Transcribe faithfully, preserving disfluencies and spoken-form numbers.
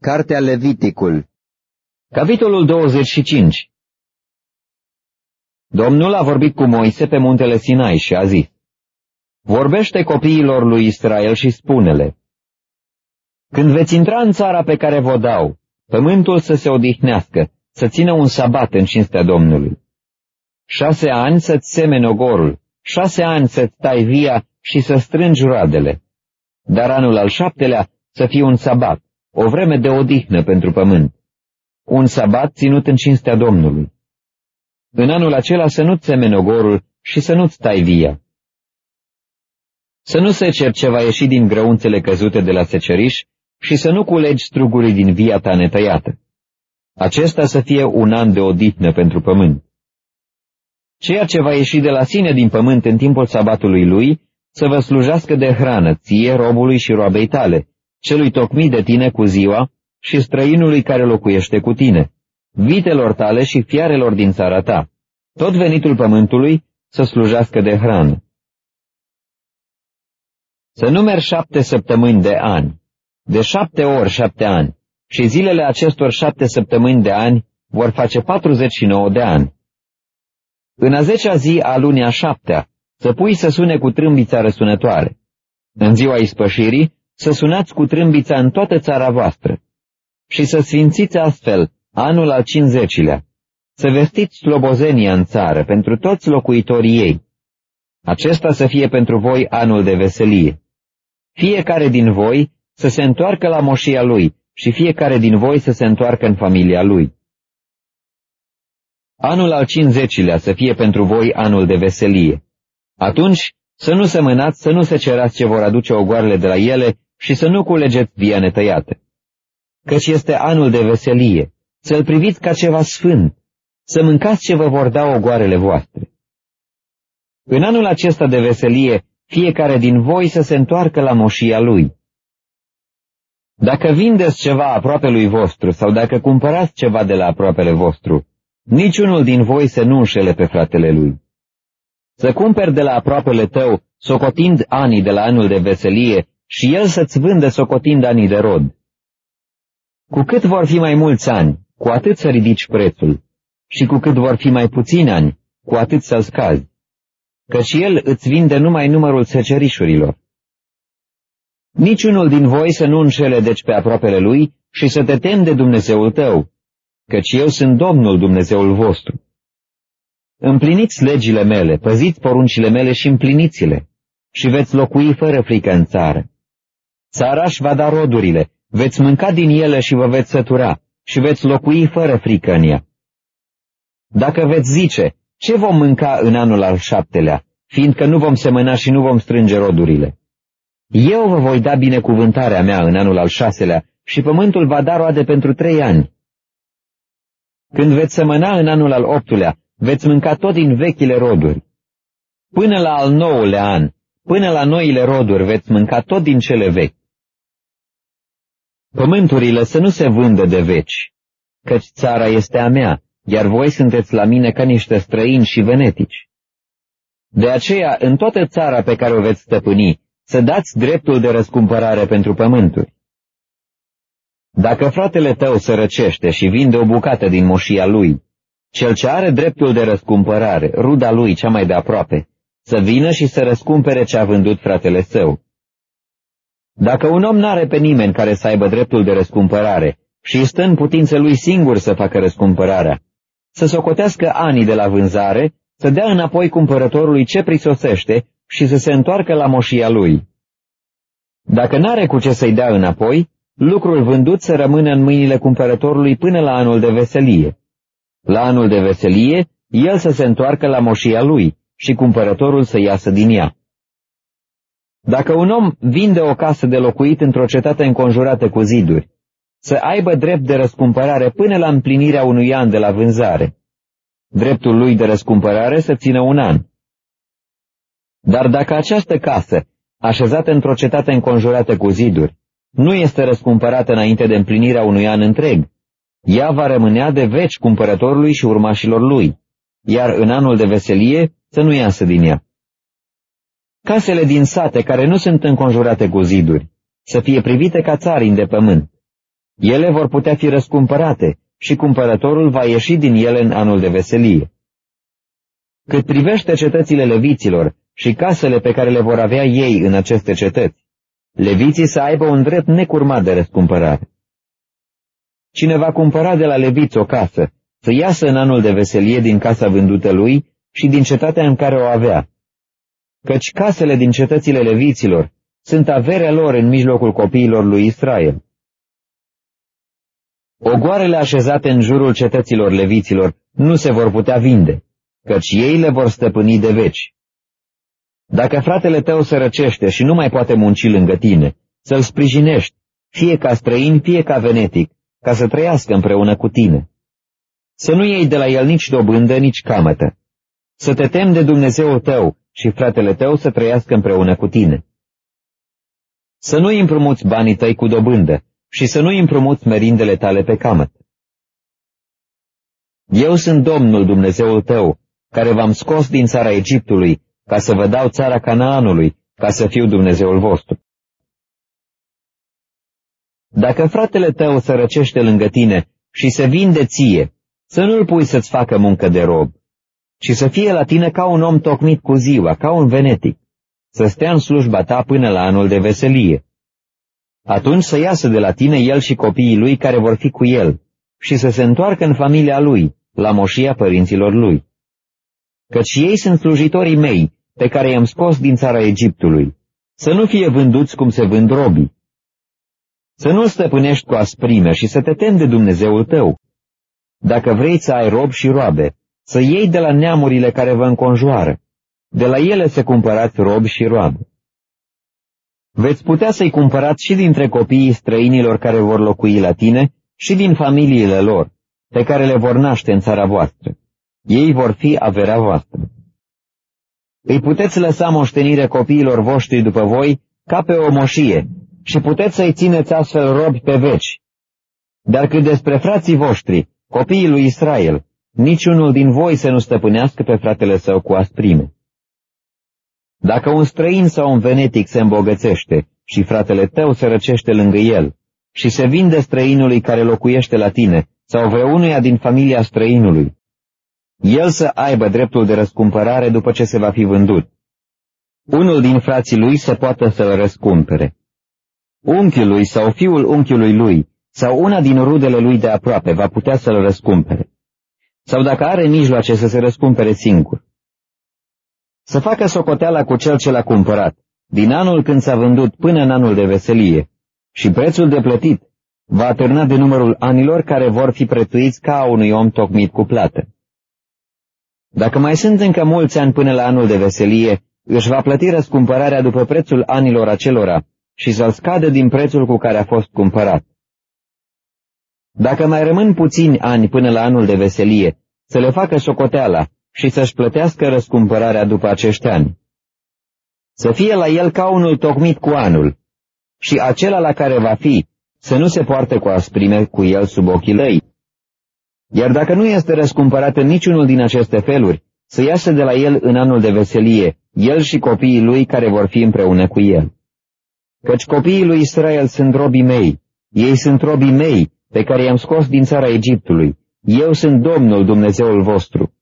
Cartea Leviticul, capitolul douăzeci și cinci. Domnul a vorbit cu Moise pe muntele Sinai și a zis: Vorbește copiilor lui Israel și spune-le: Când veți intra în țara pe care vă dau, pământul să se odihnească, să țină un sabat în cinstea Domnului. Șase ani să-ți semeni ogorul, șase ani să-ți tai via și să strângi roadele. Dar anul al șaptelea să fie un sabat, o vreme de odihnă pentru pământ. Un sabat ținut în cinstea Domnului. În anul acela să nu-ți semeni ogorul și să nu-ți tai via. Să nu seceri ce va ieși din grăunțele căzute de la seceriș și să nu culegi strugurii din via ta netăiată. Acesta să fie un an de odihnă pentru pământ. Ceea ce va ieși de la sine din pământ în timpul sabatului lui, să vă slujească de hrană, ție, robului și roabei tale, celui tocmit de tine cu ziua și străinului care locuiește cu tine, vitelor tale și fiarelor din țara ta, tot venitul pământului să slujească de hrană. Să numeri șapte săptămâni de ani, de șapte ori șapte ani, și zilele acestor șapte săptămâni de ani vor face patruzeci și nouă de ani. În a zecea zi a lunii a șaptea, să pui să sune cu trâmbița răsunătoare. În ziua ispășirii, să sunați cu trâmbița în toată țara voastră. Și să sfințiți astfel anul al cincizecilea. Să vestiți slobozenia în țară pentru toți locuitorii ei. Acesta să fie pentru voi anul de veselie. Fiecare din voi să se întoarcă la moșia lui și fiecare din voi să se întoarcă în familia lui. Anul al cincizecilea să fie pentru voi anul de veselie. Atunci să nu semănați, să nu secerați ce vor aduce ogoarele de la ele și să nu culegeți via netăiată. Căci este anul de veselie, să-l priviți ca ceva sfânt, să mâncați ce vă vor da ogoarele voastre. În anul acesta de veselie, fiecare din voi să se întoarcă la moșia lui. Dacă vindeți ceva aproapelui vostru sau dacă cumpărați ceva de la aproapele vostru, niciunul din voi să nu înșele pe fratele lui. Să cumperi de la aproapele tău, socotind anii de la anul de veselie, și el să-ți vândă socotind anii de rod. Cu cât vor fi mai mulți ani, cu atât să ridici prețul, și cu cât vor fi mai puțini ani, cu atât să-l scazi, căci el îți vinde numai numărul secerișurilor. Niciunul din voi să nu înșele deci pe aproapele lui și să te temi de Dumnezeul tău, căci eu sunt Domnul Dumnezeul vostru. Împliniți legile mele, păziți poruncile mele și împliniți-le, și veți locui fără frică în țară. Țara își va da rodurile, veți mânca din ele și vă veți sătura, și veți locui fără frică în ea. Dacă veți zice, ce vom mânca în anul al șaptelea, fiindcă nu vom semăna și nu vom strânge rodurile? Eu vă voi da binecuvântarea mea în anul al șaselea și pământul va da roade pentru trei ani. Când veți semăna în anul al optulea, veți mânca tot din vechile roduri. Până la al nouălea an, până la noile roduri, veți mânca tot din cele vechi. Pământurile să nu se vândă de veci, căci țara este a mea, iar voi sunteți la mine ca niște străini și venetici. De aceea, în toată țara pe care o veți stăpâni, să dați dreptul de răscumpărare pentru pământuri. Dacă fratele tău sărăcește și vinde o bucată din moșia lui, cel ce are dreptul de răscumpărare, ruda lui cea mai de aproape, să vină și să răscumpere ce a vândut fratele său. Dacă un om n-are pe nimeni care să aibă dreptul de răscumpărare și stă în putință lui singur să facă răscumpărarea, să socotească anii de la vânzare, să dea înapoi cumpărătorului ce prisosește și să se întoarcă la moșia lui. Dacă n-are cu ce să-i dea înapoi, lucrul vândut să rămână în mâinile cumpărătorului până la anul de veselie. La anul de veselie, el să se întoarcă la moșia lui și cumpărătorul să iasă din ea. Dacă un om vinde o casă de locuit într-o cetate înconjurată cu ziduri, să aibă drept de răscumpărare până la împlinirea unui an de la vânzare. Dreptul lui de răscumpărare să țină un an. Dar dacă această casă, așezată într-o cetate înconjurată cu ziduri, nu este răscumpărată înainte de împlinirea unui an întreg, ea va rămânea de veci cumpărătorului și urmașilor lui, iar în anul de veselie să nu iasă din ea. Casele din sate care nu sunt înconjurate cu ziduri, să fie privite ca țarini de pământ. Ele vor putea fi răscumpărate și cumpărătorul va ieși din ele în anul de veselie. Cât privește cetățile leviților și casele pe care le vor avea ei în aceste cetăți, leviții să aibă un drept necurmat de răscumpărare. Cine va cumpăra de la leviți o casă, să iasă în anul de veselie din casa vândută lui și din cetatea în care o avea, căci casele din cetățile leviților sunt averea lor în mijlocul copiilor lui Israel. Ogoarele așezate în jurul cetăților leviților nu se vor putea vinde, căci ei le vor stăpâni de veci. Dacă fratele tău se răcește și nu mai poate munci lângă tine, să-l sprijinești, fie ca străin, fie ca venetic, ca să trăiască împreună cu tine. Să nu iei de la el nici dobândă, nici camătă. Să te temi de Dumnezeul tău și fratele tău să trăiască împreună cu tine. Să nu-i împrumuți banii tăi cu dobândă și să nu-i împrumuți merindele tale pe camătă. Eu sunt Domnul Dumnezeul tău, care v-am scos din țara Egiptului, ca să vă dau țara Canaanului, ca să fiu Dumnezeul vostru. Dacă fratele tău se răcește lângă tine și se vinde ție, să nu-l pui să-ți facă muncă de rob, ci să fie la tine ca un om tocmit cu ziua, ca un venetic, să stea în slujba ta până la anul de veselie. Atunci să iasă de la tine el și copiii lui care vor fi cu el și să se întoarcă în familia lui, la moșia părinților lui. Căci ei sunt slujitorii mei, pe care i-am scos din țara Egiptului, să nu fie vânduți cum se vând robii. Să nu-l stăpânești cu asprime și să te temi de Dumnezeul tău. Dacă vrei să ai rob și roabe, să iei de la neamurile care vă înconjoară, de la ele să cumpărați robi și roabe. Veți putea să-i cumpărați și dintre copiii străinilor care vor locui la tine și din familiile lor, pe care le vor naște în țara voastră. Ei vor fi averea voastră. Îi puteți lăsa moștenire copiilor voștri după voi ca pe o moșie și puteți să-i țineți astfel robi pe veci. Dar cât despre frații voștri, copiii lui Israel, niciunul din voi să nu stăpânească pe fratele său cu asprime. Dacă un străin sau un venetic se îmbogățește și fratele tău se răcește lângă el și se vinde străinului care locuiește la tine sau vreunuia din familia străinului, el să aibă dreptul de răscumpărare după ce se va fi vândut. Unul din frații lui să poată să-l răscumpere. Unchiul lui sau fiul unchiului lui sau una din rudele lui de aproape va putea să-l răscumpere. Sau dacă are mijloace să se răscumpere singur. Să facă socoteala cu cel ce l-a cumpărat, din anul când s-a vândut până în anul de veselie, și prețul de plătit va atârna de numărul anilor care vor fi prețuiți ca a unui om tocmit cu plată. Dacă mai sunt încă mulți ani până la anul de veselie, își va plăti răscumpărarea după prețul anilor acelora și să-l scadă din prețul cu care a fost cumpărat. Dacă mai rămân puțini ani până la anul de veselie, să le facă socoteala și să-și plătească răscumpărarea după acești ani. Să fie la el ca unul tocmit cu anul, și acela la care va fi, să nu se poarte cu asprime cu el sub ochii lui. Iar dacă nu este răscumpărat în niciunul din aceste feluri, să iasă de la el în anul de veselie, el și copiii lui care vor fi împreună cu el. Căci copiii lui Israel sunt robii mei, ei sunt robii mei, pe care i-am scos din țara Egiptului, eu sunt Domnul Dumnezeul vostru.